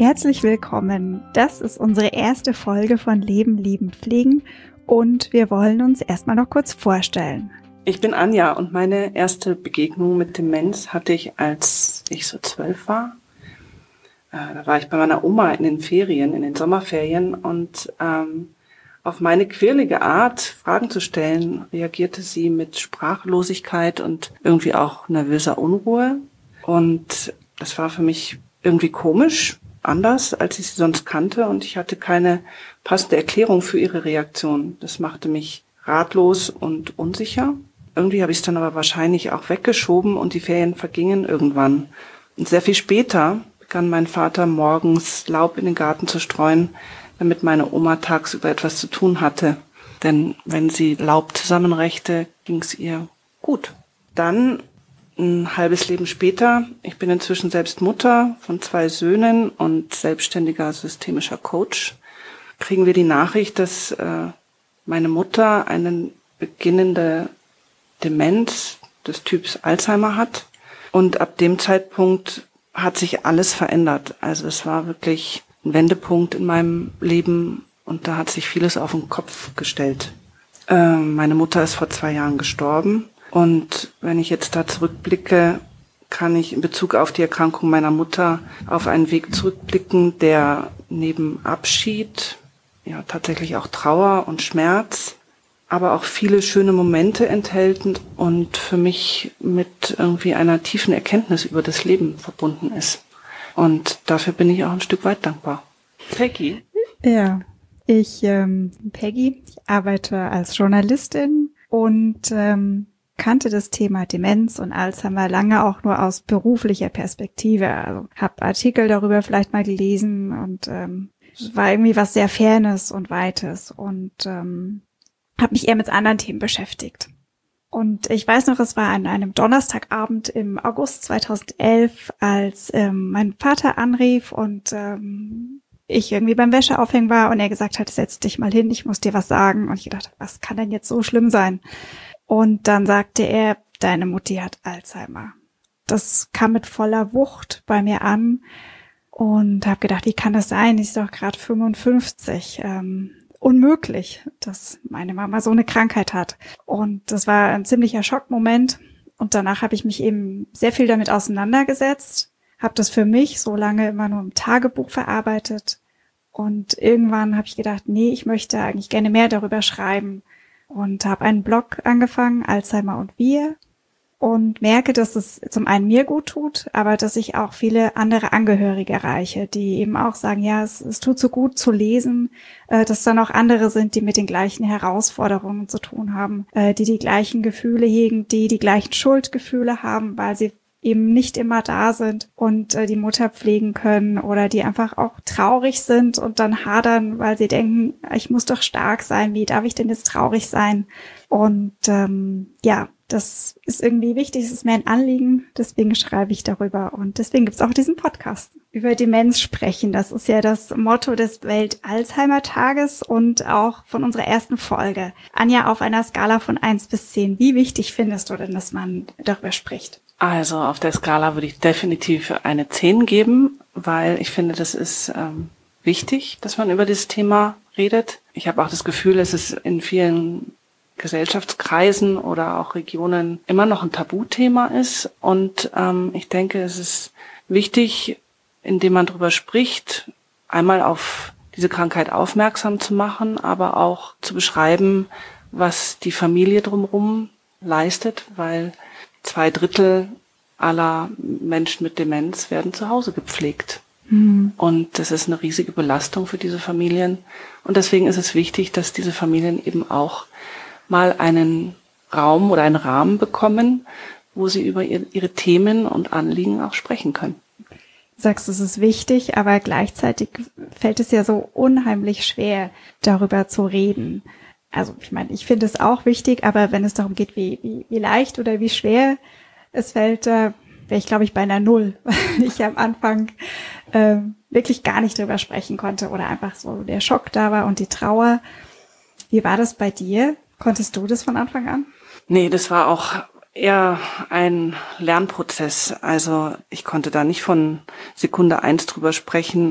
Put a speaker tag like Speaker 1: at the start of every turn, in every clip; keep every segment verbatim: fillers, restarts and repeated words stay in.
Speaker 1: Herzlich willkommen. Das ist unsere erste Folge von Leben, Lieben, Pflegen und wir wollen uns erstmal noch kurz vorstellen.
Speaker 2: Ich bin Anja und meine erste Begegnung mit Demenz hatte ich, als ich so zwölf war. Äh, da war ich bei meiner Oma in den Ferien, in den Sommerferien und ähm, auf meine quirlige Art, Fragen zu stellen, reagierte sie mit Sprachlosigkeit und irgendwie auch nervöser Unruhe. Und das war für mich irgendwie komisch, anders, als ich sie sonst kannte. Und ich hatte keine passende Erklärung für ihre Reaktion. Das machte mich ratlos und unsicher. Irgendwie habe ich es dann aber wahrscheinlich auch weggeschoben und die Ferien vergingen irgendwann. Und sehr viel später begann mein Vater morgens Laub in den Garten zu streuen, damit meine Oma tagsüber etwas zu tun hatte. Denn wenn sie Laub zusammenrechte, ging es ihr gut. Dann, ein halbes Leben später, ich bin inzwischen selbst Mutter von zwei Söhnen und selbstständiger systemischer Coach, kriegen wir die Nachricht, dass äh, meine Mutter eine beginnende Demenz des Typs Alzheimer hat. Und ab dem Zeitpunkt hat sich alles verändert. Also es war wirklich ein Wendepunkt in meinem Leben und da hat sich vieles auf den Kopf gestellt. Äh, meine Mutter ist vor zwei Jahren gestorben und wenn ich jetzt da zurückblicke, kann ich in Bezug auf die Erkrankung meiner Mutter auf einen Weg zurückblicken, der neben Abschied, ja tatsächlich auch Trauer und Schmerz, aber auch viele schöne Momente enthält und für mich mit irgendwie einer tiefen Erkenntnis über das Leben verbunden ist. Und dafür bin ich auch ein Stück weit dankbar. Peggy?
Speaker 1: Ja, ich ähm, bin Peggy, ich arbeite als Journalistin und ähm, kannte das Thema Demenz und Alzheimer lange auch nur aus beruflicher Perspektive. Also habe Artikel darüber vielleicht mal gelesen und ähm, es war irgendwie was sehr Fernes und Weites und ähm, habe mich eher mit anderen Themen beschäftigt. Und ich weiß noch, es war an einem Donnerstagabend im August zweitausendelf, als ähm, mein Vater anrief und ähm, ich irgendwie beim Wäscheaufhängen war und er gesagt hat, setz dich mal hin, ich muss dir was sagen. Und ich dachte, was kann denn jetzt so schlimm sein? Und dann sagte er, deine Mutti hat Alzheimer. Das kam mit voller Wucht bei mir an und habe gedacht, wie kann das sein? Ich bin doch gerade fünfundfünfzig. Ähm, unmöglich, dass meine Mama so eine Krankheit hat. Und das war ein ziemlicher Schockmoment. Und danach habe ich mich eben sehr viel damit auseinandergesetzt, habe das für mich so lange immer nur im Tagebuch verarbeitet. Und irgendwann habe ich gedacht, nee, ich möchte eigentlich gerne mehr darüber schreiben. Und habe einen Blog angefangen, Alzheimer und wir. Und merke, dass es zum einen mir gut tut, aber dass ich auch viele andere Angehörige erreiche, die eben auch sagen, ja, es, es tut so gut zu lesen, äh, dass dann auch andere sind, die mit den gleichen Herausforderungen zu tun haben, äh, die die gleichen Gefühle hegen, die die gleichen Schuldgefühle haben, weil sie eben nicht immer da sind und äh, die Mutter pflegen können oder die einfach auch traurig sind und dann hadern, weil sie denken, ich muss doch stark sein, wie darf ich denn jetzt traurig sein? Und ähm, ja, das ist irgendwie wichtig, es ist mir ein Anliegen, deswegen schreibe ich darüber und deswegen gibt es auch diesen Podcast. Über Demenz sprechen, das ist ja das Motto des Welt-Alzheimer-Tages und auch von unserer ersten Folge. Anja, auf einer Skala von eins bis zehn, wie wichtig findest du denn, dass man darüber spricht?
Speaker 2: Also auf der Skala würde ich definitiv eine zehn geben, weil ich finde, das ist ähm, wichtig, dass man über dieses Thema redet. Ich habe auch das Gefühl, es ist in vielen Gesellschaftskreisen oder auch Regionen immer noch ein Tabuthema ist. Und ähm, ich denke, es ist wichtig, indem man darüber spricht, einmal auf diese Krankheit aufmerksam zu machen, aber auch zu beschreiben, was die Familie drumherum leistet, weil zwei Drittel aller Menschen mit Demenz werden zu Hause gepflegt. Mhm. Und das ist eine riesige Belastung für diese Familien. Und deswegen ist es wichtig, dass diese Familien eben auch mal einen Raum oder einen Rahmen bekommen, wo sie über ihre Themen und Anliegen auch sprechen können.
Speaker 1: Du sagst, es ist wichtig, aber gleichzeitig fällt es ja so unheimlich schwer, darüber zu reden. Also ich meine, ich finde es auch wichtig, aber wenn es darum geht, wie, wie, wie leicht oder wie schwer es fällt, äh, wäre ich, glaube ich, bei einer Null, weil ich am Anfang äh, wirklich gar nicht drüber sprechen konnte oder einfach so der Schock da war und die Trauer. Wie war das bei dir? Konntest du das von Anfang an?
Speaker 2: Nee, das war auch eher ein Lernprozess. Also ich konnte da nicht von Sekunde eins drüber sprechen.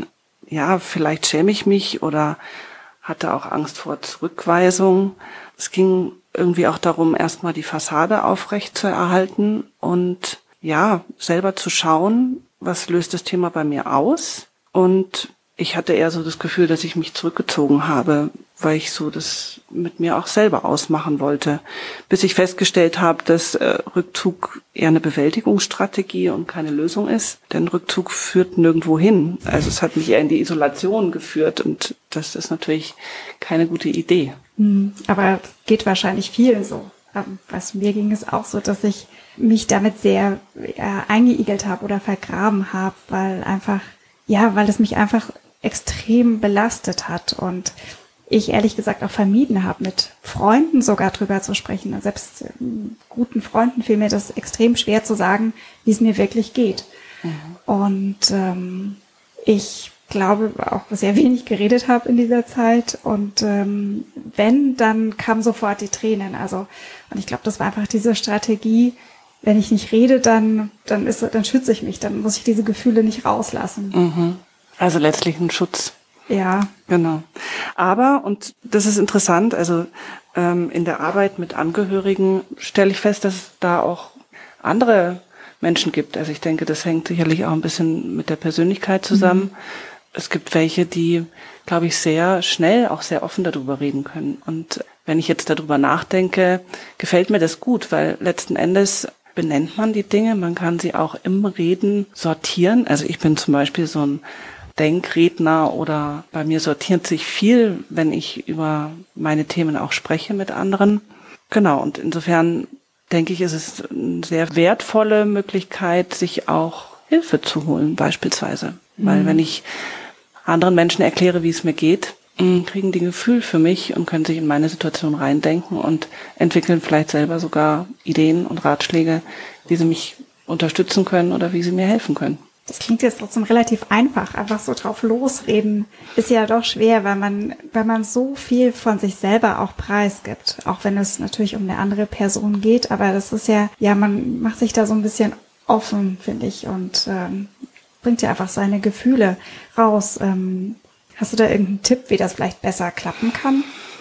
Speaker 2: ja, vielleicht schäme ich mich oder hatte auch Angst vor Zurückweisung. Es ging irgendwie auch darum, erstmal die Fassade aufrecht zu erhalten und ja, selber zu schauen, was löst das Thema bei mir aus. Und ich hatte eher so das Gefühl, dass ich mich zurückgezogen habe, weil ich so das mit mir auch selber ausmachen wollte. Bis ich festgestellt habe, dass äh, Rückzug eher eine Bewältigungsstrategie und keine Lösung ist. Denn Rückzug führt nirgendwo hin. Also es hat mich eher in die Isolation geführt und das ist natürlich keine gute Idee.
Speaker 1: Aber geht wahrscheinlich vielen so. Was mir ging es auch so, dass ich mich damit sehr äh, eingeigelt habe oder vergraben habe, weil einfach, ja, weil es mich einfach extrem belastet hat und ich ehrlich gesagt auch vermieden habe, mit Freunden sogar drüber zu sprechen. Selbst äh, guten Freunden fiel mir das extrem schwer zu sagen, wie es mir wirklich geht. Mhm. Und ähm, ich glaube auch sehr wenig geredet habe in dieser Zeit und ähm, wenn, dann kamen sofort die Tränen. Also und ich glaube, das war einfach diese Strategie, wenn ich nicht rede, dann dann ist dann schütze ich mich, dann muss ich diese Gefühle nicht rauslassen.
Speaker 2: Mhm. Also letztlich ein Schutz.
Speaker 1: Ja.
Speaker 2: Genau. Aber, und das ist interessant, also ähm, in der Arbeit mit Angehörigen stelle ich fest, dass es da auch andere Menschen gibt. Also ich denke, das hängt sicherlich auch ein bisschen mit der Persönlichkeit zusammen. Mhm. Es gibt welche, die, glaube ich, sehr schnell auch sehr offen darüber reden können. Und wenn ich jetzt darüber nachdenke, gefällt mir das gut, weil letzten Endes benennt man die Dinge, man kann sie auch im Reden sortieren. Also ich bin zum Beispiel so ein Denkredner oder bei mir sortiert sich viel, wenn ich über meine Themen auch spreche mit anderen. Genau, und insofern denke ich, ist es eine sehr wertvolle Möglichkeit, sich auch Hilfe zu holen beispielsweise. Mhm. Weil wenn ich anderen Menschen erkläre, wie es mir geht, kriegen die ein Gefühl für mich und können sich in meine Situation reindenken und entwickeln vielleicht selber sogar Ideen und Ratschläge, wie sie mich unterstützen können oder wie sie mir helfen können.
Speaker 1: Das klingt jetzt trotzdem relativ einfach, einfach so drauf losreden ist ja doch schwer, weil man, weil man so viel von sich selber auch preisgibt, auch wenn es natürlich um eine andere Person geht, aber das ist ja, ja, man macht sich da so ein bisschen offen, finde ich, und ähm, bringt ja einfach seine Gefühle raus. Ähm, hast du da irgendeinen Tipp, wie das vielleicht besser klappen kann?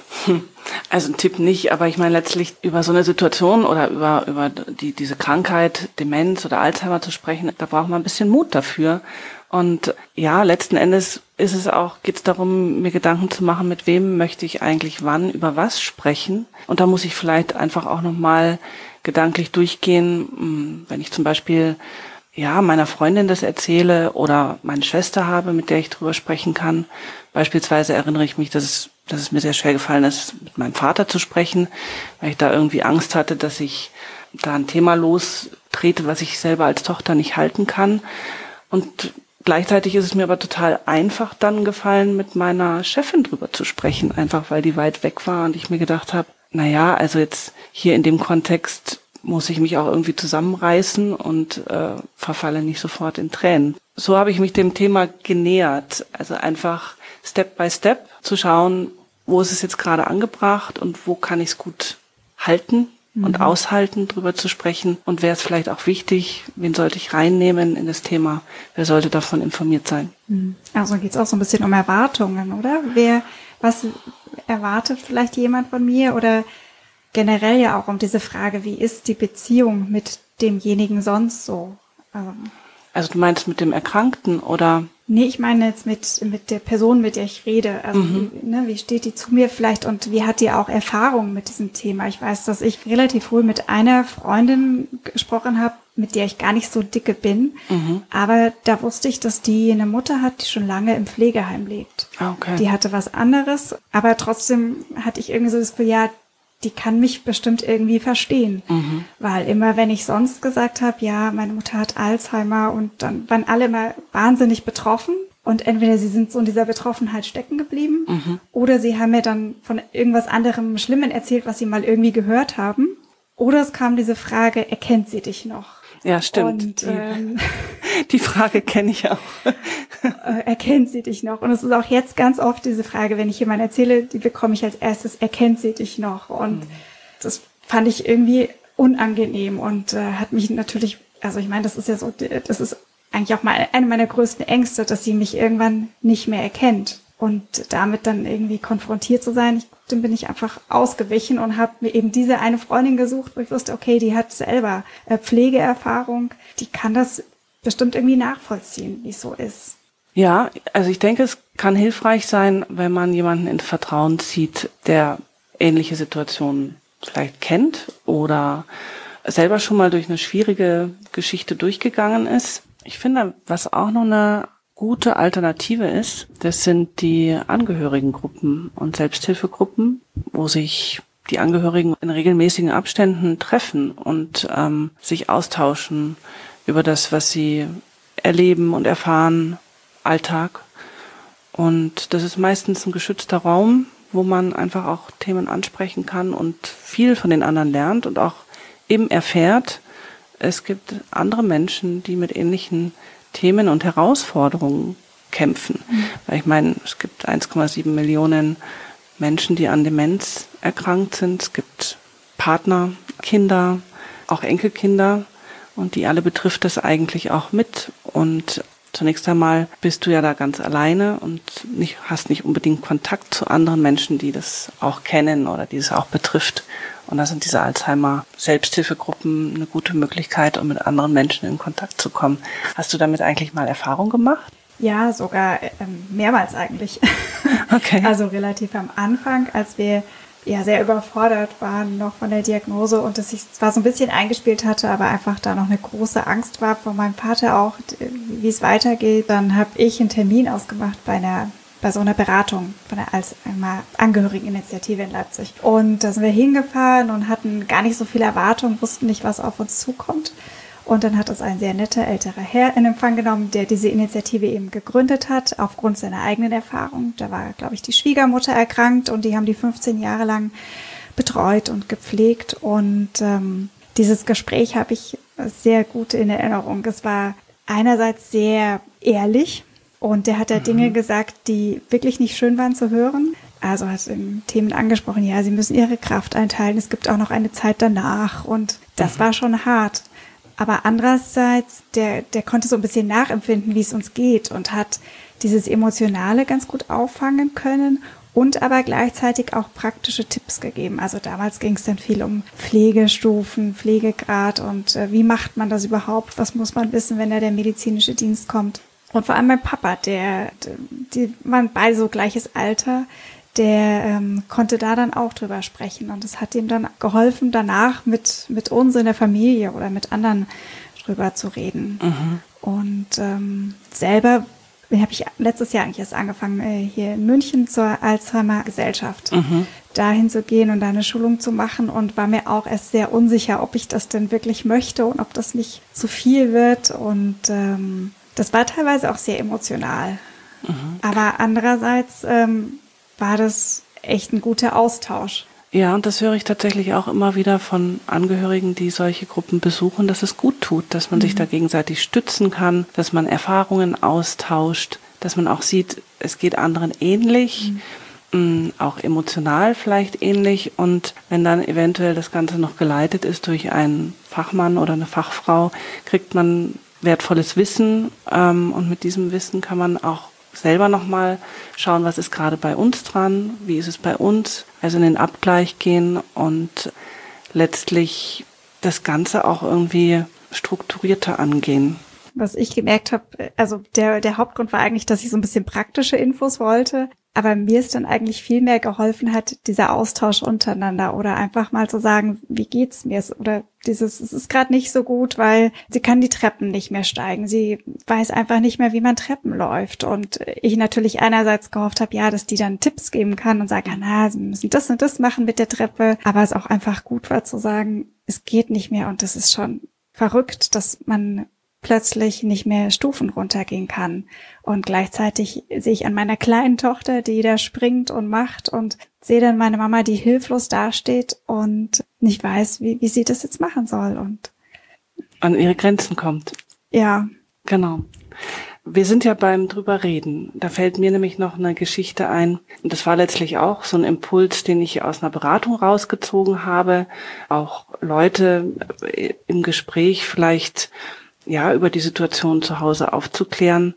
Speaker 2: Also ein Tipp nicht, aber ich meine letztlich über so eine Situation oder über über die diese Krankheit, Demenz oder Alzheimer zu sprechen, da braucht man ein bisschen Mut dafür. Und ja, letzten Endes ist es auch, geht es darum, mir Gedanken zu machen, mit wem möchte ich eigentlich wann über was sprechen. Und da muss ich vielleicht einfach auch nochmal gedanklich durchgehen, wenn ich zum Beispiel ja meiner Freundin das erzähle oder meine Schwester habe, mit der ich drüber sprechen kann. Beispielsweise erinnere ich mich, dass es dass es mir sehr schwer gefallen ist, mit meinem Vater zu sprechen, weil ich da irgendwie Angst hatte, dass ich da ein Thema lostrete, was ich selber als Tochter nicht halten kann. Und gleichzeitig ist es mir aber total einfach dann gefallen, mit meiner Chefin drüber zu sprechen, einfach weil die weit weg war und ich mir gedacht habe, na ja, also jetzt hier in dem Kontext muss ich mich auch irgendwie zusammenreißen und äh, verfalle nicht sofort in Tränen. So habe ich mich dem Thema genähert, also einfach Step by Step zu schauen, wo ist es jetzt gerade angebracht und wo kann ich es gut halten mhm. und aushalten, drüber zu sprechen. Und wäre es vielleicht auch wichtig, wen sollte ich reinnehmen in das Thema, wer sollte davon informiert sein.
Speaker 1: Also geht es auch so ein bisschen um Erwartungen, oder? Wer, was erwartet vielleicht jemand von mir? Oder generell ja auch um diese Frage, wie ist die Beziehung mit demjenigen sonst so? Ähm
Speaker 2: Also du meinst mit dem Erkrankten oder?
Speaker 1: Nee, ich meine jetzt mit mit der Person, mit der ich rede. Also
Speaker 2: mhm.
Speaker 1: wie, ne, wie steht die zu mir vielleicht und wie hat die auch Erfahrung mit diesem Thema? Ich weiß, dass ich relativ früh mit einer Freundin gesprochen habe, mit der ich gar nicht so dicke bin. Mhm. Aber da wusste ich, dass die eine Mutter hat, die schon lange im Pflegeheim lebt.
Speaker 2: Okay.
Speaker 1: Die hatte was anderes, aber trotzdem hatte ich irgendwie so das Gefühl, ja, die kann mich bestimmt irgendwie verstehen. Mhm. Weil immer, wenn ich sonst gesagt habe, ja, meine Mutter hat Alzheimer und dann waren alle immer wahnsinnig betroffen und entweder sie sind so in dieser Betroffenheit stecken geblieben mhm. oder sie haben mir dann von irgendwas anderem Schlimmen erzählt, was sie mal irgendwie gehört haben. Oder es kam diese Frage, erkennt sie dich noch?
Speaker 2: Ja, stimmt.
Speaker 1: Und,
Speaker 2: die,
Speaker 1: ähm,
Speaker 2: die Frage kenne ich auch.
Speaker 1: Erkennt sie dich noch? Und es ist auch jetzt ganz oft diese Frage, wenn ich jemandem erzähle, die bekomme ich als erstes, erkennt sie dich noch? Und mhm. das fand ich irgendwie unangenehm und äh, hat mich natürlich, also ich meine, das ist ja so, das ist eigentlich auch mal eine meiner größten Ängste, dass sie mich irgendwann nicht mehr erkennt. Und damit dann irgendwie konfrontiert zu sein, ich, dann bin ich einfach ausgewichen und habe mir eben diese eine Freundin gesucht, wo ich wusste, okay, die hat selber äh, Pflegeerfahrung, die kann das bestimmt irgendwie nachvollziehen, wie es so ist.
Speaker 2: Ja, also ich denke, es kann hilfreich sein, wenn man jemanden in Vertrauen zieht, der ähnliche Situationen vielleicht kennt oder selber schon mal durch eine schwierige Geschichte durchgegangen ist. Ich finde, was auch noch eine gute Alternative ist, das sind die Angehörigengruppen und Selbsthilfegruppen, wo sich die Angehörigen in regelmäßigen Abständen treffen und ähm, sich austauschen über das, was sie erleben und erfahren, Alltag. Und das ist meistens ein geschützter Raum, wo man einfach auch Themen ansprechen kann und viel von den anderen lernt und auch eben erfährt, es gibt andere Menschen, die mit ähnlichen Themen und Herausforderungen kämpfen. Mhm. Weil ich meine, es gibt eins Komma sieben Millionen Menschen, die an Demenz erkrankt sind. Es gibt Partner, Kinder, auch Enkelkinder und die alle betrifft das eigentlich auch mit. Und zunächst einmal bist du ja da ganz alleine und nicht, hast nicht unbedingt Kontakt zu anderen Menschen, die das auch kennen oder die es auch betrifft. Und da sind diese Alzheimer-Selbsthilfegruppen eine gute Möglichkeit, um mit anderen Menschen in Kontakt zu kommen. Hast du damit eigentlich mal Erfahrung gemacht?
Speaker 1: Ja, sogar ähm, mehrmals eigentlich.
Speaker 2: Okay.
Speaker 1: Also relativ am Anfang, als wir ja sehr überfordert waren noch von der Diagnose und es sich zwar so ein bisschen eingespielt hatte, aber einfach da noch eine große Angst war von meinem Vater auch, wie es weitergeht. Dann habe ich einen Termin ausgemacht bei einer bei so einer Beratung von der Alzheimer-Angehörigeninitiative in Leipzig. Und da sind wir hingefahren und hatten gar nicht so viel Erwartung, wussten nicht, was auf uns zukommt. Und dann hat es ein sehr netter älterer Herr in Empfang genommen, der diese Initiative eben gegründet hat, aufgrund seiner eigenen Erfahrung. Da war, glaube ich, die Schwiegermutter erkrankt und die haben die fünfzehn Jahre lang betreut und gepflegt. Und ähm, dieses Gespräch habe ich sehr gut in Erinnerung. Es war einerseits sehr ehrlich, und der hat da Dinge gesagt, die wirklich nicht schön waren zu hören. Also hat Themen angesprochen, ja, sie müssen ihre Kraft einteilen, es gibt auch noch eine Zeit danach und das war schon hart. Aber andererseits, der, der konnte so ein bisschen nachempfinden, wie es uns geht und hat dieses Emotionale ganz gut auffangen können und aber gleichzeitig auch praktische Tipps gegeben. Also damals ging es dann viel um Pflegestufen, Pflegegrad und äh, wie macht man das überhaupt, was muss man wissen, wenn da der medizinische Dienst kommt. Und vor allem mein Papa, der, die waren beide so gleiches Alter, der ähm, konnte da dann auch drüber sprechen. Und es hat ihm dann geholfen, danach mit mit uns in der Familie oder mit anderen drüber zu reden. Mhm. Und ähm, selber habe ich letztes Jahr eigentlich erst angefangen, äh, hier in München zur Alzheimer-Gesellschaft mhm. dahin zu gehen und da eine Schulung zu machen und war mir auch erst sehr unsicher, ob ich das denn wirklich möchte und ob das nicht zu viel wird. Und ähm, das war teilweise auch sehr emotional. Mhm. Aber andererseits ähm, war das echt ein guter Austausch.
Speaker 2: Ja, und das höre ich tatsächlich auch immer wieder von Angehörigen, die solche Gruppen besuchen, dass es gut tut, dass man mhm. sich da gegenseitig stützen kann, dass man Erfahrungen austauscht, dass man auch sieht, es geht anderen ähnlich, mhm. mh, auch emotional vielleicht ähnlich. Und wenn dann eventuell das Ganze noch geleitet ist durch einen Fachmann oder eine Fachfrau, kriegt man wertvolles Wissen ähm, und mit diesem Wissen kann man auch selber nochmal schauen, was ist gerade bei uns dran, wie ist es bei uns, also in den Abgleich gehen und letztlich das Ganze auch irgendwie strukturierter angehen.
Speaker 1: Was ich gemerkt habe, also der der Hauptgrund war eigentlich, dass ich so ein bisschen praktische Infos wollte, aber mir ist dann eigentlich viel mehr geholfen hat, dieser Austausch untereinander oder einfach mal zu sagen, wie geht's mir? Oder dieses, es ist gerade nicht so gut, weil sie kann die Treppen nicht mehr steigen. Sie weiß einfach nicht mehr, wie man Treppen läuft. Und ich natürlich einerseits gehofft habe, ja, dass die dann Tipps geben kann und sagen kann, na, sie müssen das und das machen mit der Treppe. Aber es auch einfach gut war zu sagen, es geht nicht mehr und das ist schon verrückt, dass man plötzlich nicht mehr Stufen runtergehen kann. Und gleichzeitig sehe ich an meiner kleinen Tochter, die da springt und macht und sehe dann meine Mama, die hilflos dasteht und nicht weiß, wie, wie sie das jetzt machen soll. Und
Speaker 2: an ihre Grenzen kommt.
Speaker 1: Ja.
Speaker 2: Genau. Wir sind ja beim drüber reden. Da fällt mir nämlich noch eine Geschichte ein. Und das war letztlich auch so ein Impuls, den ich aus einer Beratung rausgezogen habe. Auch Leute im Gespräch vielleicht ja, über die Situation zu Hause aufzuklären,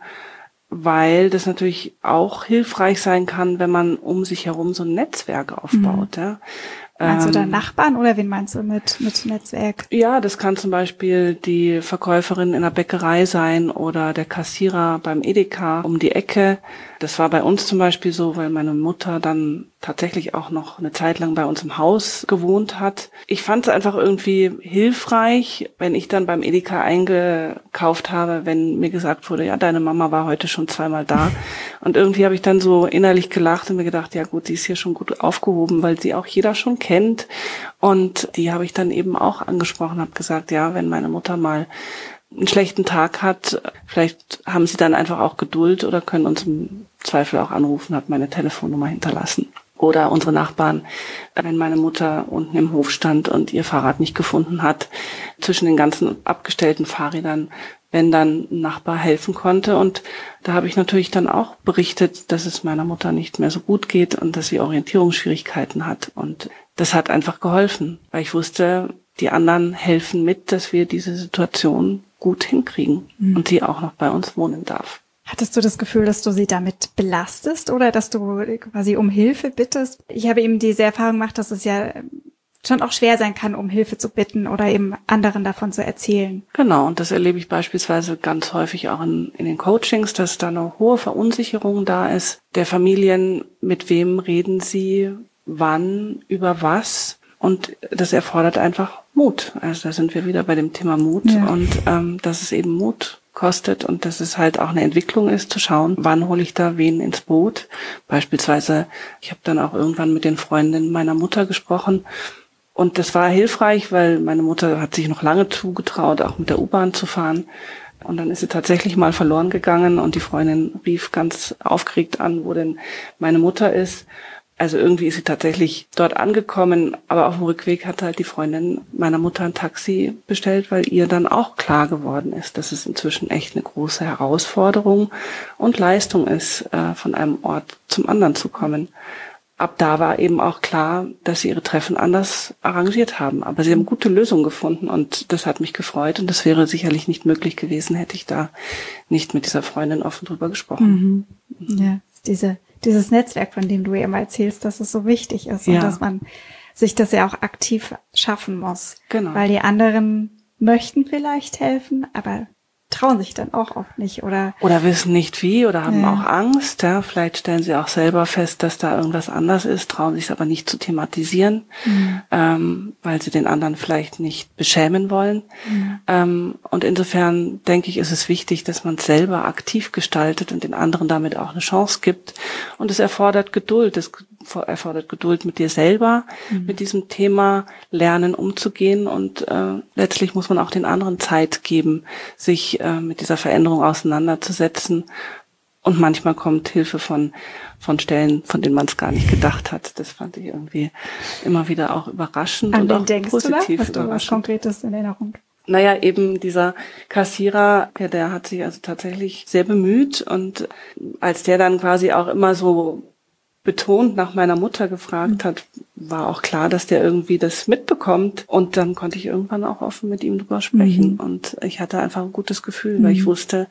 Speaker 2: weil das natürlich auch hilfreich sein kann, wenn man um sich herum so ein Netzwerk aufbaut. Mhm. Ja.
Speaker 1: Meinst du da Nachbarn oder wen meinst du mit, mit Netzwerk?
Speaker 2: Ja, das kann zum Beispiel die Verkäuferin in der Bäckerei sein oder der Kassierer beim Edeka um die Ecke. Das war bei uns zum Beispiel so, weil meine Mutter dann tatsächlich auch noch eine Zeit lang bei uns im Haus gewohnt hat. Ich fand es einfach irgendwie hilfreich, wenn ich dann beim Edeka eingekauft habe, wenn mir gesagt wurde, ja, deine Mama war heute schon zweimal da. Und irgendwie habe ich dann so innerlich gelacht und mir gedacht, ja gut, sie ist hier schon gut aufgehoben, weil sie auch jeder schon kennt. Und die habe ich dann eben auch angesprochen, habe gesagt, ja, wenn meine Mutter mal einen schlechten Tag hat, vielleicht haben sie dann einfach auch Geduld oder können uns im Zweifel auch anrufen, hat meine Telefonnummer hinterlassen. Oder unsere Nachbarn, wenn meine Mutter unten im Hof stand und ihr Fahrrad nicht gefunden hat, zwischen den ganzen abgestellten Fahrrädern, wenn dann ein Nachbar helfen konnte. Und da habe ich natürlich dann auch berichtet, dass es meiner Mutter nicht mehr so gut geht und dass sie Orientierungsschwierigkeiten hat. Und das hat einfach geholfen, weil ich wusste, die anderen helfen mit, dass wir diese Situation gut hinkriegen mhm. und sie auch noch bei uns wohnen darf.
Speaker 1: Hattest du das Gefühl, dass du sie damit belastest oder dass du quasi um Hilfe bittest? Ich habe eben diese Erfahrung gemacht, dass es ja schon auch schwer sein kann, um Hilfe zu bitten oder eben anderen davon zu erzählen.
Speaker 2: Genau, und das erlebe ich beispielsweise ganz häufig auch in, in den Coachings, dass da eine hohe Verunsicherung da ist der Familien, mit wem reden sie, wann, über was. Und das erfordert einfach Mut. Also da sind wir wieder bei dem Thema Mut ja. und ähm, dass es eben Mut kostet und dass es halt auch eine Entwicklung ist, zu schauen, wann hole ich da wen ins Boot. Beispielsweise, ich habe dann auch irgendwann mit den Freundinnen meiner Mutter gesprochen und das war hilfreich, weil meine Mutter hat sich noch lange zugetraut, auch mit der U-Bahn zu fahren. Und dann ist sie tatsächlich mal verloren gegangen und die Freundin rief ganz aufgeregt an, wo denn meine Mutter ist. Also irgendwie ist sie tatsächlich dort angekommen, aber auf dem Rückweg hat halt die Freundin meiner Mutter ein Taxi bestellt, weil ihr dann auch klar geworden ist, dass es inzwischen echt eine große Herausforderung und Leistung ist, von einem Ort zum anderen zu kommen. Ab da war eben auch klar, dass sie ihre Treffen anders arrangiert haben. Aber sie haben gute Lösungen gefunden und das hat mich gefreut. Und das wäre sicherlich nicht möglich gewesen, hätte ich da nicht mit dieser Freundin offen drüber gesprochen.
Speaker 1: Mhm. Ja, diese Dieses Netzwerk, von dem du immer erzählst, dass es so wichtig ist ja. und dass man sich das ja auch aktiv schaffen muss.
Speaker 2: Genau.
Speaker 1: Weil die anderen möchten vielleicht helfen, aber trauen sich dann auch oft nicht, oder?
Speaker 2: Oder wissen nicht wie oder haben
Speaker 1: ja.
Speaker 2: auch Angst. Ja, vielleicht stellen sie auch selber fest, dass da irgendwas anders ist, trauen sich es aber nicht zu thematisieren, mhm. ähm, weil sie den anderen vielleicht nicht beschämen wollen. Mhm. Ähm, und insofern denke ich, ist es wichtig, dass man es selber aktiv gestaltet und den anderen damit auch eine Chance gibt. Und es erfordert Geduld. Es erfordert Geduld mit dir selber, mhm. mit diesem Thema lernen, umzugehen. Und äh, letztlich muss man auch den anderen Zeit geben, sich äh, mit dieser Veränderung auseinanderzusetzen. Und manchmal kommt Hilfe von von Stellen, von denen man es gar nicht gedacht hat. Das fand ich irgendwie immer wieder auch überraschend
Speaker 1: An
Speaker 2: und
Speaker 1: wen
Speaker 2: auch
Speaker 1: denkst
Speaker 2: positiv
Speaker 1: du da? Hast du
Speaker 2: überraschend.
Speaker 1: was Konkretes in Erinnerung?
Speaker 2: Naja, eben dieser Kassierer, ja, der hat sich also tatsächlich sehr bemüht. Und als der dann quasi auch immer so betont nach meiner Mutter gefragt hat, war auch klar, dass der irgendwie das mitbekommt. Und dann konnte ich irgendwann auch offen mit ihm drüber sprechen. Mhm. Und ich hatte einfach ein gutes Gefühl, mhm. weil ich wusste,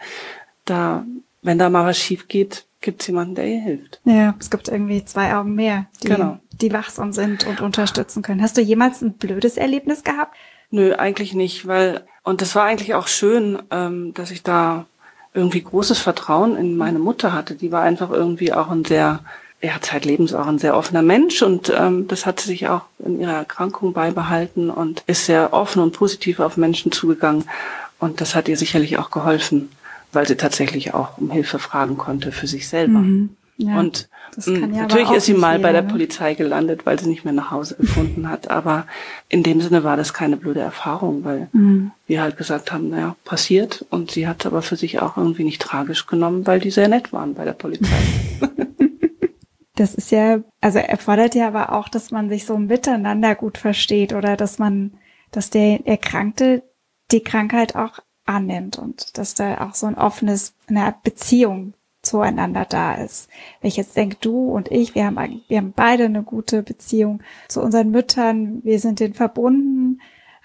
Speaker 2: da, wenn da mal was schief geht, gibt es jemanden, der ihr hilft.
Speaker 1: Ja, es gibt irgendwie zwei Augen mehr, die,
Speaker 2: genau.
Speaker 1: die wachsam sind und unterstützen können. Hast du jemals ein blödes Erlebnis gehabt?
Speaker 2: Nö, eigentlich nicht, weil, und das war eigentlich auch schön, ähm, dass ich da irgendwie großes Vertrauen in meine Mutter hatte. Die war einfach irgendwie auch ein sehr, ja, zeitlebens auch ein sehr offener Mensch und ähm, das hat sie sich auch in ihrer Erkrankung beibehalten und ist sehr offen und positiv auf Menschen zugegangen und das hat ihr sicherlich auch geholfen, weil sie tatsächlich auch um Hilfe fragen konnte für sich selber. Mhm. Ja, und ja natürlich ist sie mal jeder, bei der ne? Polizei gelandet, weil sie nicht mehr nach Hause gefunden hat. Aber in dem Sinne war das keine blöde Erfahrung, weil mhm. wir halt gesagt haben, naja, passiert. Und sie hat es aber für sich auch irgendwie nicht tragisch genommen, weil die sehr nett waren bei der Polizei.
Speaker 1: Das ist ja, also erfordert ja aber auch, dass man sich so miteinander gut versteht oder dass man, dass der Erkrankte die Krankheit auch annimmt und dass da auch so ein offenes, eine Beziehung zueinander da ist. Wenn ich jetzt denke, du und ich, wir haben, wir haben beide eine gute Beziehung zu unseren Müttern, wir sind denen verbunden,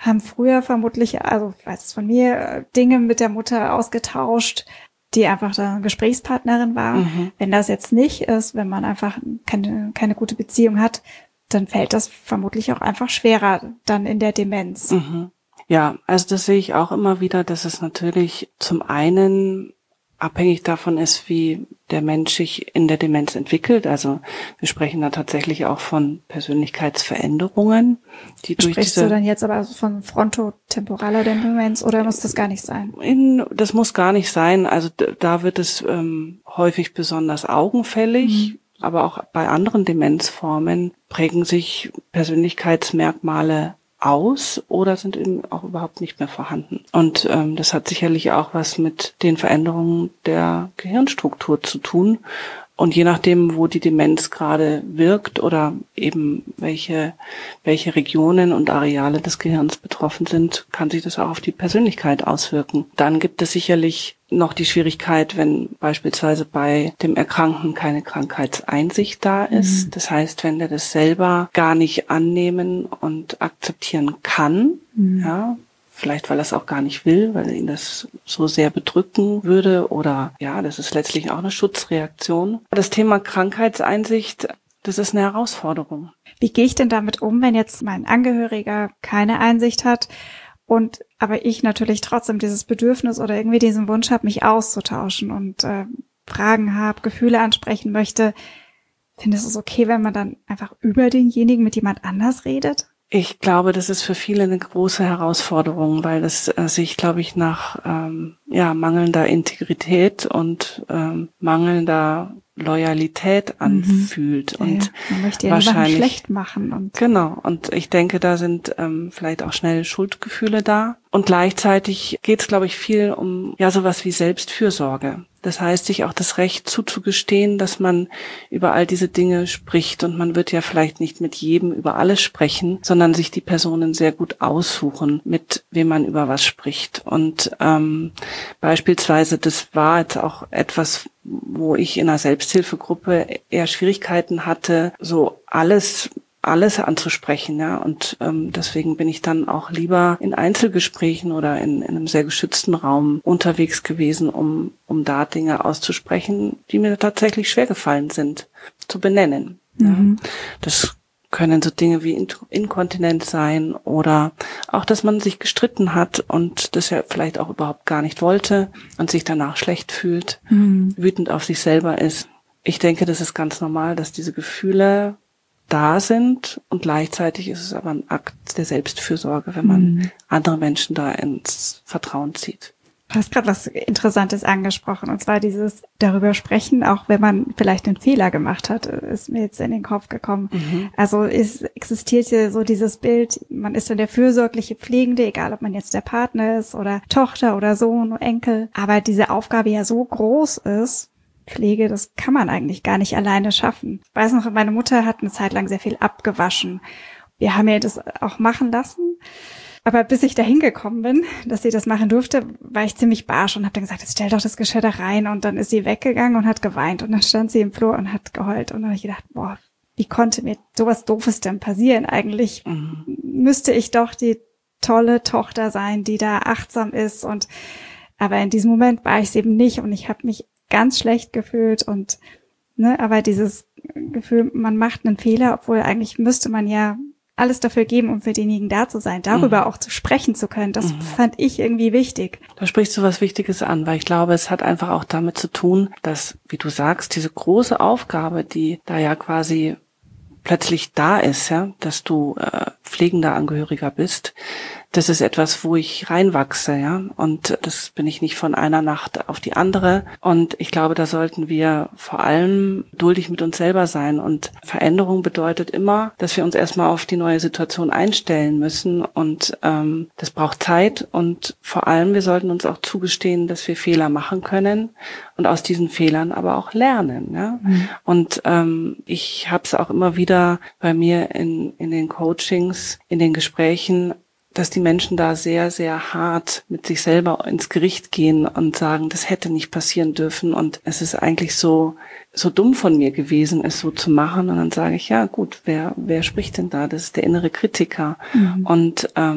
Speaker 1: haben früher vermutlich, also ich weiß es von mir, Dinge mit der Mutter ausgetauscht, die einfach dann Gesprächspartnerin war. Mhm. Wenn das jetzt nicht ist, wenn man einfach keine, keine gute Beziehung hat, dann fällt das vermutlich auch einfach schwerer dann in der Demenz.
Speaker 2: Mhm. Ja, also das sehe ich auch immer wieder, dass es natürlich zum einen abhängig davon ist, wie der Mensch sich in der Demenz entwickelt. Also wir sprechen da tatsächlich auch von Persönlichkeitsveränderungen, die durch
Speaker 1: Sprichst
Speaker 2: diese...
Speaker 1: du dann jetzt aber also von frontotemporaler Demenz oder muss das gar nicht sein?
Speaker 2: In, das muss gar nicht sein. Also da wird es ähm, häufig besonders augenfällig, mhm. aber auch bei anderen Demenzformen prägen sich Persönlichkeitsmerkmale aus oder sind eben auch überhaupt nicht mehr vorhanden. Und ähm, das hat sicherlich auch was mit den Veränderungen der Gehirnstruktur zu tun. Und je nachdem, wo die Demenz gerade wirkt oder eben welche welche Regionen und Areale des Gehirns betroffen sind, kann sich das auch auf die Persönlichkeit auswirken. Dann gibt es sicherlich noch die Schwierigkeit, wenn beispielsweise bei dem Erkrankten keine Krankheitseinsicht da ist. Mhm. Das heißt, wenn der das selber gar nicht annehmen und akzeptieren kann, mhm. ja, vielleicht weil er es auch gar nicht will, weil ihn das so sehr bedrücken würde oder ja, das ist letztlich auch eine Schutzreaktion. Das Thema Krankheitseinsicht, das ist eine Herausforderung.
Speaker 1: Wie gehe ich denn damit um, wenn jetzt mein Angehöriger keine Einsicht hat und aber ich natürlich trotzdem dieses Bedürfnis oder irgendwie diesen Wunsch habe, mich auszutauschen und äh, Fragen habe, Gefühle ansprechen möchte? Findest du es okay, wenn man dann einfach über denjenigen mit jemand anders redet?
Speaker 2: Ich glaube, das ist für viele eine große Herausforderung, weil es äh, sich, glaube ich, nach ähm, ja mangelnder Integrität und ähm, mangelnder Loyalität anfühlt.
Speaker 1: Mhm.
Speaker 2: Und
Speaker 1: ja, man möchte ja
Speaker 2: wahrscheinlich
Speaker 1: schlecht machen. Und
Speaker 2: genau. Und ich denke, da sind ähm, vielleicht auch schnell Schuldgefühle da. Und gleichzeitig geht es, glaube ich, viel um ja sowas wie Selbstfürsorge. Das heißt, sich auch das Recht zuzugestehen, dass man über all diese Dinge spricht. Und man wird ja vielleicht nicht mit jedem über alles sprechen, sondern sich die Personen sehr gut aussuchen, mit wem man über was spricht. Und ähm, beispielsweise, das war jetzt auch etwas, wo ich in einer Selbsthilfegruppe eher Schwierigkeiten hatte, so alles alles anzusprechen, ja, und ähm, deswegen bin ich dann auch lieber in Einzelgesprächen oder in, in einem sehr geschützten Raum unterwegs gewesen, um um da Dinge auszusprechen, die mir tatsächlich schwer gefallen sind, zu benennen. Mhm. Ja. Das können so Dinge wie Inkontinenz sein oder auch, dass man sich gestritten hat und das ja vielleicht auch überhaupt gar nicht wollte und sich danach schlecht fühlt, mhm. wütend auf sich selber ist. Ich denke, das ist ganz normal, dass diese Gefühle da sind und gleichzeitig ist es aber ein Akt der Selbstfürsorge, wenn man mhm. andere Menschen da ins Vertrauen zieht.
Speaker 1: Du hast gerade was Interessantes angesprochen, und zwar dieses darüber sprechen, auch wenn man vielleicht einen Fehler gemacht hat, ist mir jetzt in den Kopf gekommen. Mhm. Also es existiert hier so dieses Bild, man ist dann der fürsorgliche Pflegende, egal ob man jetzt der Partner ist oder Tochter oder Sohn oder Enkel, aber diese Aufgabe ja so groß ist, Pflege, das kann man eigentlich gar nicht alleine schaffen. Ich weiß noch, meine Mutter hat eine Zeit lang sehr viel abgewaschen. Wir haben ihr das auch machen lassen. Aber bis ich da hingekommen bin, dass sie das machen durfte, war ich ziemlich barsch und habe dann gesagt, jetzt stell doch das Geschirr da rein. Und dann ist sie weggegangen und hat geweint. Und dann stand sie im Flur und hat geheult. Und dann habe ich gedacht, boah, wie konnte mir sowas Doofes denn passieren? Eigentlich mhm. müsste ich doch die tolle Tochter sein, die da achtsam ist. Und aber in diesem Moment war ich es eben nicht. Und ich habe mich ganz schlecht gefühlt. Und ne, aber dieses Gefühl, man macht einen Fehler, obwohl eigentlich müsste man ja alles dafür geben, um für denjenigen da zu sein, darüber mhm. auch zu sprechen zu können. Das mhm. fand ich irgendwie wichtig.
Speaker 2: Da sprichst du was Wichtiges an, weil ich glaube, es hat einfach auch damit zu tun, dass, wie du sagst, diese große Aufgabe, die da ja quasi plötzlich da ist, ja, dass du äh, pflegender Angehöriger bist, das ist etwas, wo ich reinwachse, ja, und das bin ich nicht von einer Nacht auf die andere. Und ich glaube, da sollten wir vor allem geduldig mit uns selber sein. Und Veränderung bedeutet immer, dass wir uns erstmal auf die neue Situation einstellen müssen. Und ähm, das braucht Zeit. Und vor allem, wir sollten uns auch zugestehen, dass wir Fehler machen können und aus diesen Fehlern aber auch lernen, ja. Mhm. Und ähm, ich habe es auch immer wieder bei mir in in den Coachings, in den Gesprächen, dass die Menschen da sehr, sehr hart mit sich selber ins Gericht gehen und sagen, das hätte nicht passieren dürfen und es ist eigentlich so so dumm von mir gewesen, es so zu machen. Und dann sage ich, ja gut, wer wer spricht denn da? Das ist der innere Kritiker. Mhm. Und ähm,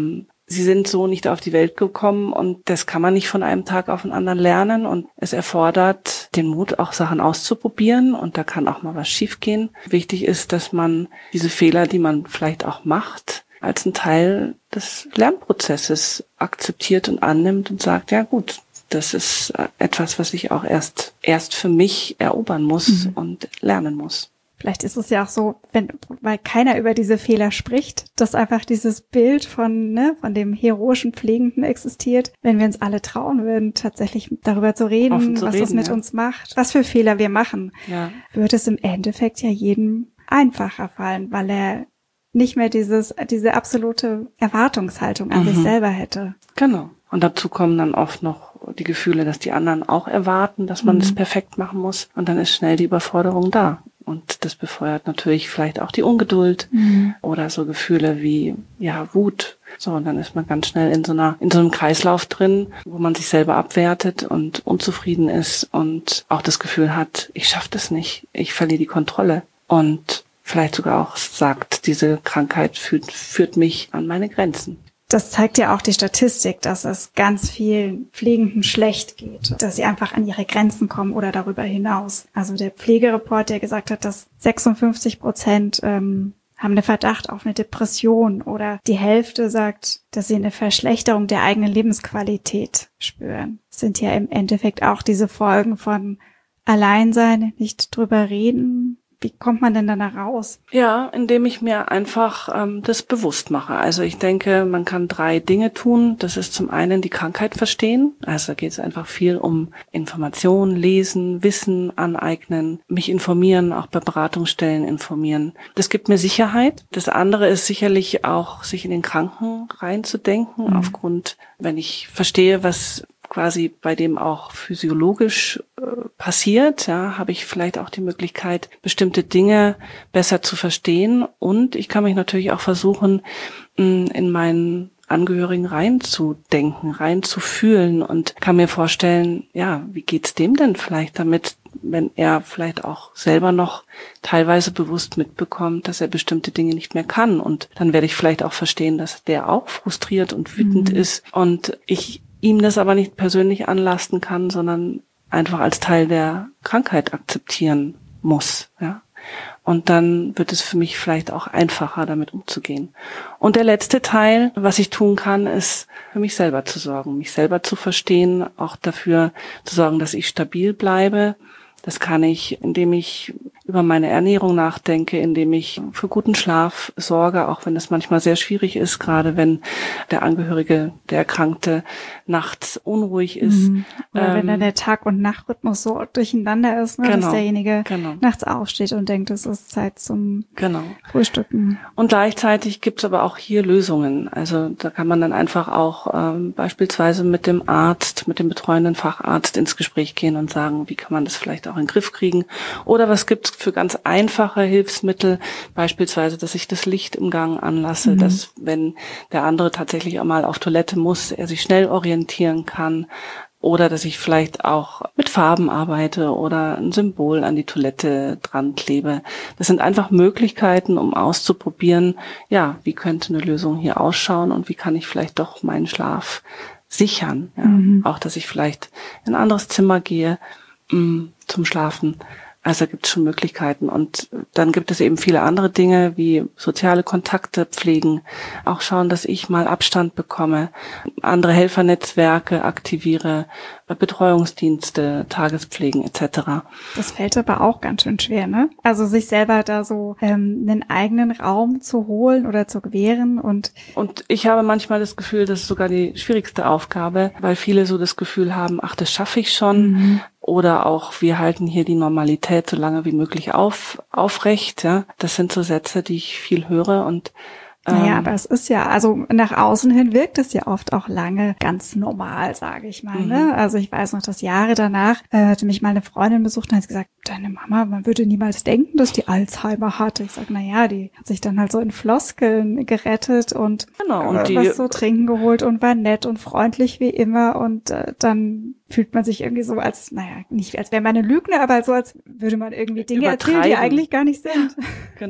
Speaker 2: sie sind so nicht auf die Welt gekommen und das kann man nicht von einem Tag auf den anderen lernen und es erfordert den Mut, auch Sachen auszuprobieren und da kann auch mal was schiefgehen. Wichtig ist, dass man diese Fehler, die man vielleicht auch macht, als einen Teil des Lernprozesses akzeptiert und annimmt und sagt, ja gut, das ist etwas, was ich auch erst erst für mich erobern muss mhm. und lernen muss.
Speaker 1: Vielleicht ist es ja auch so, wenn, weil keiner über diese Fehler spricht, dass einfach dieses Bild von, ne, von dem heroischen Pflegenden existiert. Wenn wir uns alle trauen würden, tatsächlich darüber zu reden, zu was reden, das mit ja. uns macht, was für Fehler wir machen, ja. würde es im Endeffekt ja jedem einfacher fallen, weil er nicht mehr dieses, diese absolute Erwartungshaltung an mhm. sich selber hätte.
Speaker 2: Genau. Und dazu kommen dann oft noch die Gefühle, dass die anderen auch erwarten, dass man es mhm. perfekt machen muss. Und dann ist schnell die Überforderung da. Und das befeuert natürlich vielleicht auch die Ungeduld mhm. oder so Gefühle wie, ja, Wut. So, und dann ist man ganz schnell in so einer, in so einem Kreislauf drin, wo man sich selber abwertet und unzufrieden ist und auch das Gefühl hat, ich schaffe das nicht, ich verliere die Kontrolle. Und vielleicht sogar auch sagt, diese Krankheit führt, führt mich an meine Grenzen.
Speaker 1: Das zeigt ja auch die Statistik, dass es ganz vielen Pflegenden schlecht geht, dass sie einfach an ihre Grenzen kommen oder darüber hinaus. Also der Pflegereport, der gesagt hat, dass sechsundfünfzig Prozent ähm, haben einen Verdacht auf eine Depression oder die Hälfte sagt, dass sie eine Verschlechterung der eigenen Lebensqualität spüren. Das sind ja im Endeffekt auch diese Folgen von Alleinsein, nicht drüber reden. Wie kommt man denn dann da raus?
Speaker 2: Ja, indem ich mir einfach ähm, das bewusst mache. Also ich denke, man kann drei Dinge tun. Das ist zum einen die Krankheit verstehen. Also da geht es einfach viel um Information, Lesen, Wissen aneignen, mich informieren, auch bei Beratungsstellen informieren. Das gibt mir Sicherheit. Das andere ist sicherlich auch, sich in den Kranken reinzudenken, mhm. aufgrund, wenn ich verstehe, was quasi bei dem auch physiologisch äh, passiert, ja, habe ich vielleicht auch die Möglichkeit, bestimmte Dinge besser zu verstehen und ich kann mich natürlich auch versuchen, mh, in meinen Angehörigen reinzudenken, reinzufühlen und kann mir vorstellen, ja, wie geht's dem denn vielleicht damit, wenn er vielleicht auch selber noch teilweise bewusst mitbekommt, dass er bestimmte Dinge nicht mehr kann und dann werde ich vielleicht auch verstehen, dass der auch frustriert und wütend mhm. ist und ich ihm das aber nicht persönlich anlasten kann, sondern einfach als Teil der Krankheit akzeptieren muss, ja. Und dann wird es für mich vielleicht auch einfacher, damit umzugehen. Und der letzte Teil, was ich tun kann, ist, für mich selber zu sorgen, mich selber zu verstehen, auch dafür zu sorgen, dass ich stabil bleibe. Das kann ich, indem ich über meine Ernährung nachdenke, indem ich für guten Schlaf sorge, auch wenn es manchmal sehr schwierig ist, gerade wenn der Angehörige, der Erkrankte, nachts unruhig ist.
Speaker 1: Mhm. Oder ähm, wenn dann der Tag- und Nachtrhythmus so durcheinander ist, ne, genau, dass derjenige genau. nachts aufsteht und denkt, es ist Zeit zum genau. Frühstücken.
Speaker 2: Und gleichzeitig gibt es aber auch hier Lösungen. Also da kann man dann einfach auch ähm, beispielsweise mit dem Arzt, mit dem betreuenden Facharzt ins Gespräch gehen und sagen, wie kann man das vielleicht auch in den Griff kriegen? Oder was gibt es für ganz einfache Hilfsmittel, beispielsweise, dass ich das Licht im Gang anlasse, mhm. dass wenn der andere tatsächlich einmal auf Toilette muss, er sich schnell orientieren kann oder dass ich vielleicht auch mit Farben arbeite oder ein Symbol an die Toilette dran klebe. Das sind einfach Möglichkeiten, um auszuprobieren, ja, wie könnte eine Lösung hier ausschauen und wie kann ich vielleicht doch meinen Schlaf sichern. Ja? Mhm. Auch, dass ich vielleicht in ein anderes Zimmer gehe mh, zum Schlafen. Also gibt es schon Möglichkeiten und dann gibt es eben viele andere Dinge wie soziale Kontakte pflegen, auch schauen, dass ich mal Abstand bekomme, andere Helfernetzwerke aktiviere, Betreuungsdienste, Tagespflegen et cetera.
Speaker 1: Das fällt aber auch ganz schön schwer, ne? Also sich selber da so ähm, einen eigenen Raum zu holen oder zu gewähren und
Speaker 2: und ich habe manchmal das Gefühl, das ist sogar die schwierigste Aufgabe, weil viele so das Gefühl haben, ach, das schaffe ich schon. Mhm. Oder auch, wir halten hier die Normalität so lange wie möglich auf, aufrecht, ja. Das sind so Sätze, die ich viel höre und ähm,
Speaker 1: naja, aber es ist ja, also nach außen hin wirkt es ja oft auch lange ganz normal, sage ich mal, mhm. ne? Also ich weiß noch, dass Jahre danach äh, hatte mich mal eine Freundin besucht und hat gesagt, deine Mama, man würde niemals denken, dass die Alzheimer hat. Ich sag, na ja, die hat sich dann halt so in Floskeln gerettet und,
Speaker 2: genau, und
Speaker 1: äh,
Speaker 2: die,
Speaker 1: was so trinken geholt und war nett und freundlich wie immer und äh, dann fühlt man sich irgendwie so als, naja, nicht als wäre man eine Lügner, aber so als würde man irgendwie Dinge erzählen, die eigentlich gar nicht sind.
Speaker 2: Genau.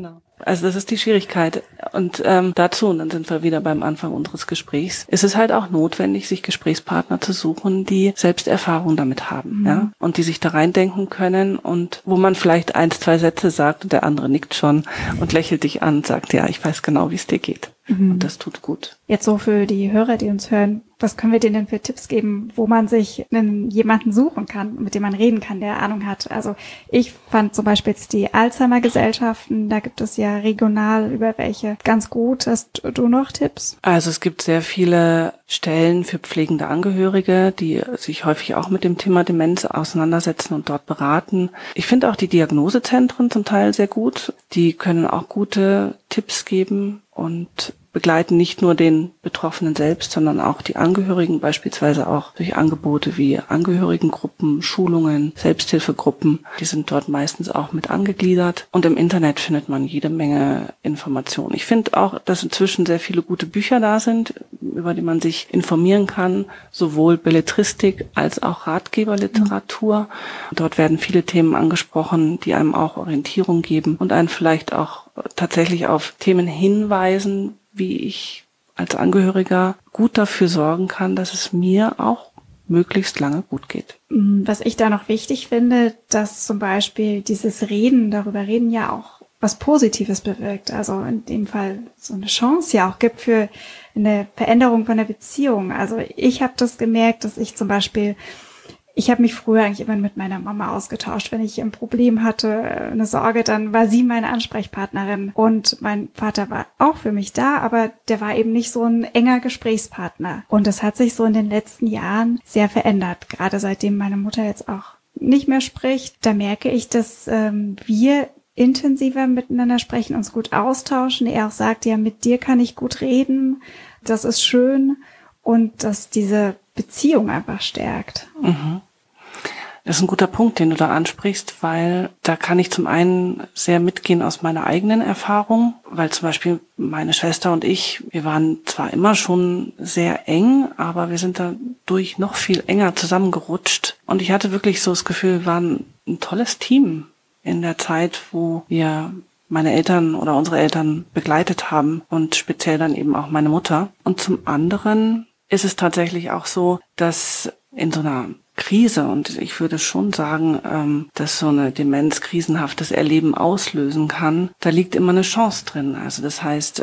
Speaker 2: Also das ist die Schwierigkeit. Und ähm, dazu, und dann sind wir wieder beim Anfang unseres Gesprächs, ist es halt auch notwendig, sich Gesprächspartner zu suchen, die selbst Erfahrung damit haben, mhm. ja, und die sich da reindenken können und wo man vielleicht eins, zwei Sätze sagt und der andere nickt schon und lächelt dich an und sagt, ja, ich weiß genau, wie es dir geht. Mhm. Und das tut gut.
Speaker 1: Jetzt so für die Hörer, die uns hören, was können wir denen denn für Tipps geben, wo man sich einen, jemanden suchen kann, mit dem man reden kann, der Ahnung hat? Also ich fand zum Beispiel jetzt die Alzheimer-Gesellschaften, da gibt es ja regional über welche ganz gut. Hast du noch Tipps?
Speaker 2: Also es gibt sehr viele Stellen für pflegende Angehörige, die sich häufig auch mit dem Thema Demenz auseinandersetzen und dort beraten. Ich finde auch die Diagnosezentren zum Teil sehr gut. Die können auch gute Tipps geben und begleiten nicht nur den Betroffenen selbst, sondern auch die Angehörigen, beispielsweise auch durch Angebote wie Angehörigengruppen, Schulungen, Selbsthilfegruppen. Die sind dort meistens auch mit angegliedert. Und im Internet findet man jede Menge Informationen. Ich finde auch, dass inzwischen sehr viele gute Bücher da sind, über die man sich informieren kann, sowohl Belletristik als auch Ratgeberliteratur. Dort werden viele Themen angesprochen, die einem auch Orientierung geben und einen vielleicht auch tatsächlich auf Themen hinweisen, wie ich als Angehöriger gut dafür sorgen kann, dass es mir auch möglichst lange gut geht.
Speaker 1: Was ich da noch wichtig finde, dass zum Beispiel dieses Reden, darüber reden ja auch was Positives bewirkt. Also in dem Fall so eine Chance ja auch gibt für eine Veränderung von der Beziehung. Also ich habe das gemerkt, dass ich zum Beispiel Ich habe mich früher eigentlich immer mit meiner Mama ausgetauscht. Wenn ich ein Problem hatte, eine Sorge, dann war sie meine Ansprechpartnerin. Und mein Vater war auch für mich da, aber der war eben nicht so ein enger Gesprächspartner. Und das hat sich so in den letzten Jahren sehr verändert. Gerade seitdem meine Mutter jetzt auch nicht mehr spricht, da merke ich, dass ähm, wir intensiver miteinander sprechen, uns gut austauschen. Er auch sagt, ja, mit dir kann ich gut reden. Das ist schön. Und dass diese Beziehung einfach stärkt.
Speaker 2: Mhm. Das ist ein guter Punkt, den du da ansprichst, weil da kann ich zum einen sehr mitgehen aus meiner eigenen Erfahrung, weil zum Beispiel meine Schwester und ich, wir waren zwar immer schon sehr eng, aber wir sind dadurch noch viel enger zusammengerutscht. Und ich hatte wirklich so das Gefühl, wir waren ein tolles Team in der Zeit, wo wir meine Eltern oder unsere Eltern begleitet haben und speziell dann eben auch meine Mutter. Und zum anderen ist es tatsächlich auch so, dass in so einer Krise, und ich würde schon sagen, dass so eine Demenz krisenhaftes Erleben auslösen kann, da liegt immer eine Chance drin. Also das heißt,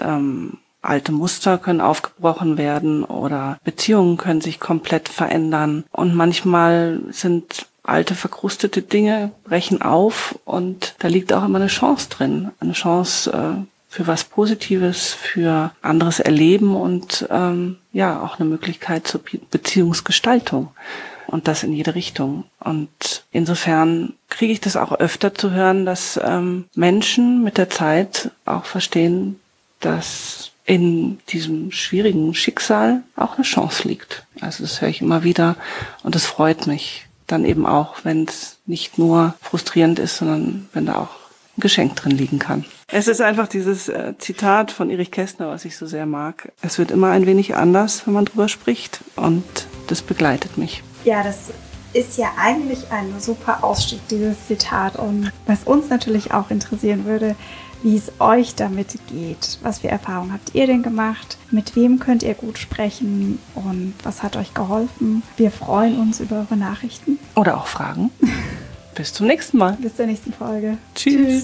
Speaker 2: alte Muster können aufgebrochen werden oder Beziehungen können sich komplett verändern. Und manchmal sind alte, verkrustete Dinge brechen auf und da liegt auch immer eine Chance drin. Eine Chance für was Positives, für anderes Erleben und ähm, ja, auch eine Möglichkeit zur Beziehungsgestaltung. Und das in jede Richtung. Und insofern kriege ich das auch öfter zu hören, dass ähm, Menschen mit der Zeit auch verstehen, dass in diesem schwierigen Schicksal auch eine Chance liegt. Also das höre ich immer wieder und das freut mich dann eben auch, wenn es nicht nur frustrierend ist, sondern wenn da auch ein Geschenk drin liegen kann. Es ist einfach dieses äh, Zitat von Erich Kästner, was ich so sehr mag. Es wird immer ein wenig anders, wenn man drüber spricht und das begleitet mich.
Speaker 1: Ja, das ist ja eigentlich ein super Ausstieg, dieses Zitat. Und was uns natürlich auch interessieren würde, wie es euch damit geht. Was für Erfahrungen habt ihr denn gemacht? Mit wem könnt ihr gut sprechen? Und was hat euch geholfen? Wir freuen uns über eure Nachrichten.
Speaker 2: Oder auch Fragen. Bis zum nächsten Mal.
Speaker 1: Bis zur nächsten Folge.
Speaker 2: Tschüss. Tschüss.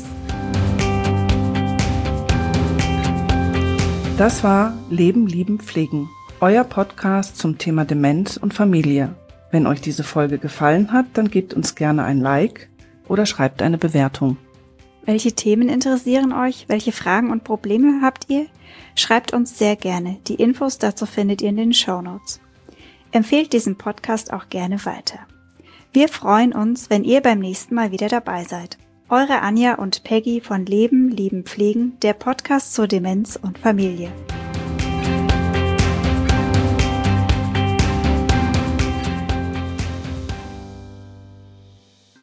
Speaker 2: Das war Leben, Lieben, Pflegen. Euer Podcast zum Thema Demenz und Familie. Wenn euch diese Folge gefallen hat, dann gebt uns gerne ein Like oder schreibt eine Bewertung.
Speaker 1: Welche Themen interessieren euch? Welche Fragen und Probleme habt ihr? Schreibt uns sehr gerne. Die Infos dazu findet ihr in den Shownotes. Empfehlt diesen Podcast auch gerne weiter. Wir freuen uns, wenn ihr beim nächsten Mal wieder dabei seid. Eure Anja und Peggy von Leben, Lieben, Pflegen, der Podcast zur Demenz und Familie.